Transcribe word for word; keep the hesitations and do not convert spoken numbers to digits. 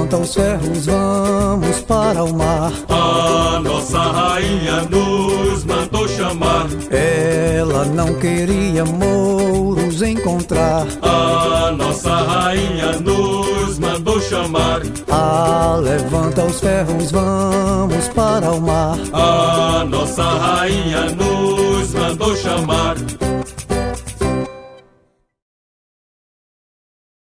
levanta os ferros, vamos para o mar. A nossa rainha nos mandou chamar. Ela não queria mouros encontrar. A nossa rainha nos mandou chamar. Ah, levanta os ferros, vamos para o mar. A nossa rainha nos mandou chamar.